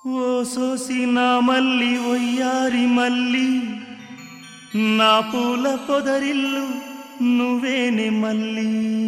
ఓ సోసిన మల్లి ఒయ్యారి మల్లి నా పూల పొదరిల్లు నువ్వేనే మల్లి.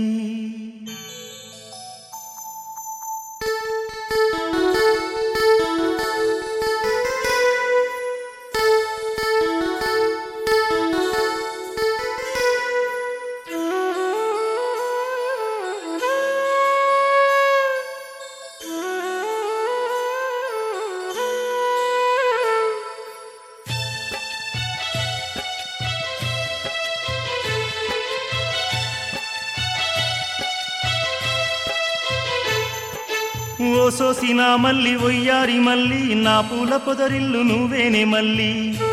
ఓ సోసిన మల్లి ఒయ్యారి మల్లి నా పూల పొదరిల్లు నువ్వేనే మల్లి.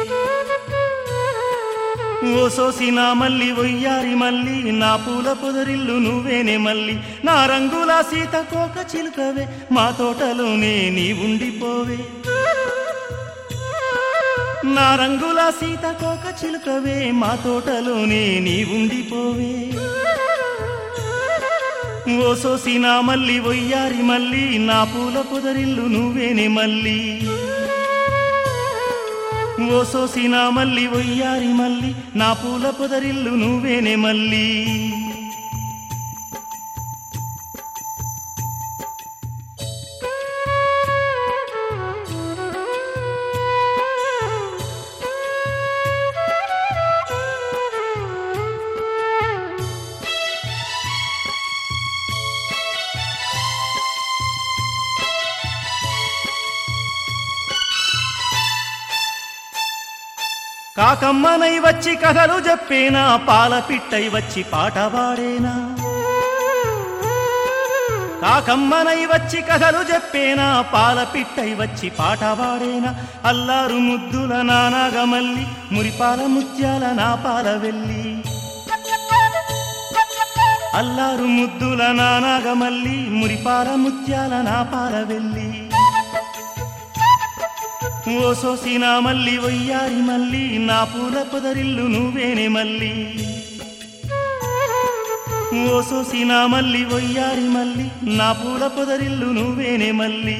ఓ సోసిన మల్లి ఒయ్యారి మల్లి నా పూల పొదరిల్లు నువ్వేనే మల్లి. నా రంగుల సీతకోక చిలుకవే మా తోటలోనే నీ ఉండిపోవే. నా రంగుల సీతకోక చిలుకవే మా తోటలోనే నీ ఉండిపోవే. ఓ సోసిన మల్లి ఒయ్యారి మల్లి నా పూల పొదరిల్లు నువ్వేనే మల్లి. ఓ సోసిన మల్లి ఒయ్యారి మల్లి నా పూల పొదరిల్లు నువ్వేనే మల్లి. కాకమ్మనై వచ్చి కథలు చెప్పేనా, పాల పిట్టై వచ్చి పాట పాడేనా. కాకమ్మనై వచ్చి కథలు చెప్పేనా, పాల పిట్టై వచ్చి పాట పాడేనా. అల్లారు ముద్దుల నానాగమల్లి మురిపాల ముత్యాల నా పాల వెళ్ళి. అల్లారు ముద్దుల నానాగమల్లి మురిపాల ముత్యాల నా పాల వెళ్ళి. ఓ సోసిన మల్లి ఒయ్యారి మల్లి నా పూల పొదరిల్లు నువ్వేనే మల్లి. ఓ సోసిన మల్లి ఒయ్యారి మల్లి నా పూల పొదరిల్లు నువ్వేనే మల్లి.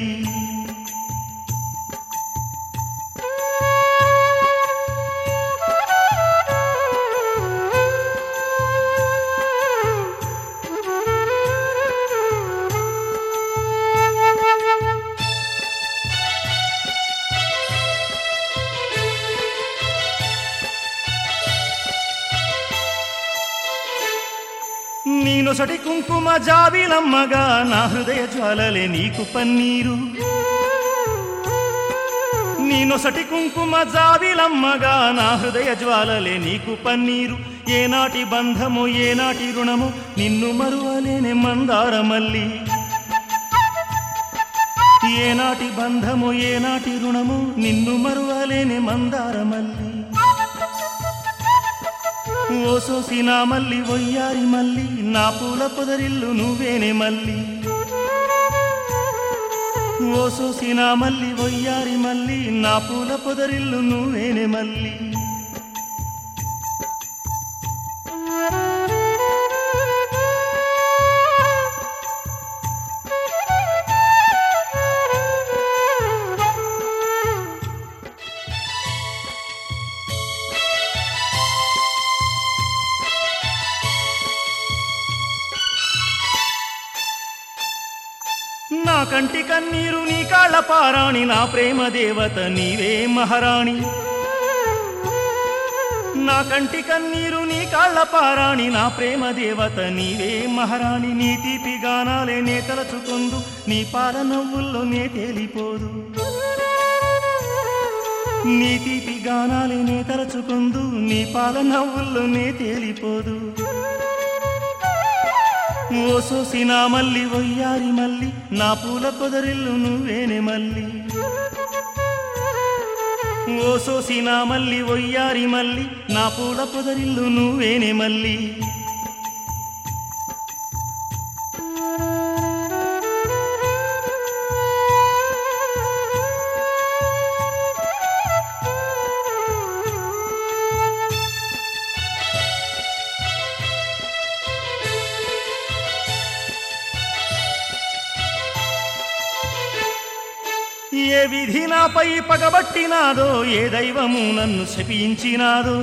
నీ నొసటి కుంకుమ జాబిలమ్మగా నా హృదయ జ్వాలలే నీకు పన్నీరు. నీ నొసటి కుంకుమ జాబిలమ్మగా నా హృదయ జ్వాలలే నీకు పన్నీరు. ఏనాటి బంధము ఏనాటి రుణము నిన్ను మరువలేని మందార మల్లి. ఏనాటి బంధము ఏనాటి రుణము నిన్ను మరువలేని మందార మల్లి. ఓ సోసిన మల్లి ఒయ్యారి మల్లి నా పూల పొదరిల్లు నువ్వేనే మల్లి. ఓ సోసిన మల్లి ఒయ్యారి మల్లి నా పూల పొదరిల్లు నువ్వేనే మల్లి. నా కంటి కన్నీరు నీ కాళ్ళ పారాణి నా ప్రేమ దేవత నీవే మహారాణి. నా కంటి కన్నీరు నీ కాళ్ళ పారాణి నా ప్రేమ దేవత నీవే మహారాణి. నీ తీపి గానాలే నే తలచుకొందు నీ పాల నవ్వుల్లో నే తేలిపోదు. నీ తీపి గానాలే నే తలచుకొందు నీ పాల నవ్వుల్లో నే తేలిపోదు. ఓ సోసిన మల్లి ఒయ్యారి మల్లి నా పూల పొదరిల్లు నువ్వేనే మల్లి. ఓ సోసిన మల్లి ఒయ్యారి మల్లి నా పూల పొదరిల్లు నువ్వేనే మల్లి. ఏ విధి నాపై పగబట్టినాదో, ఏ దైవము నన్ను శపించినాదో,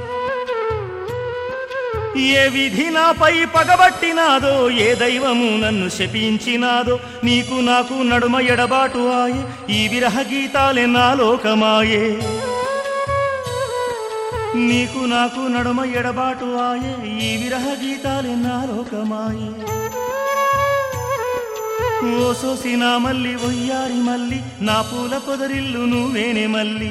ఏ విధి నాపై పగబట్టినాదో, ఏ దైవము నన్ను శపించినాదో, నీకు నాకు నడుమ ఎడబాటు ఆయే, ఈ విరహ గీతాలే నా లోకమాయే. నీకు నాకు నడుమ ఎడబాటు ఆయే, ఈ విరహ గీతాలే నా లోకమాయే. ఓ సోసిన మల్లి ఒయ్యారి మల్లి, నా పూల పొదరిల్లు నువ్వేనే మల్లి.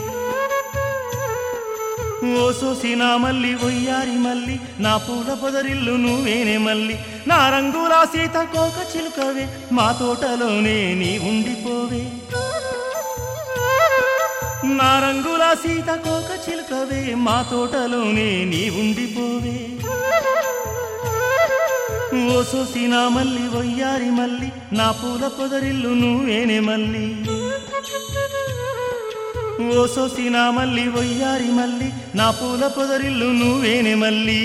ఓ సోసిన మల్లి ఒయ్యారి మల్లి, నా పూల పొదరిల్లు నువ్వేనే మల్లి. నా రంగుల సీతకోక చిలుకవే, మా తోటలోనే నీ ఉండిపోవే. నా రంగుల సీతకోక చిలుకవే, మా తోటలోనే నీ ఉండిపోవే. ఓ సోసిన మల్లి ఒయ్యారి మల్లి, నా పూల పొదరిల్లు నువ్వేనే మల్లి. ఓ సోసిన మల్లి ఒయ్యారి మల్లి, నా పూల పొదరిల్లు నువ్వేనే మల్లి.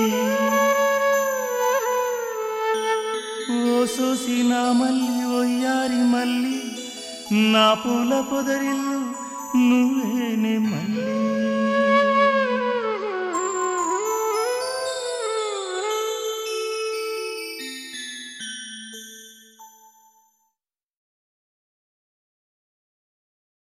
ఓ సోసిన మల్లి ఒయ్యారి మల్లి, నా పూల పొదరిల్లు నువ్వేనే మల్లి.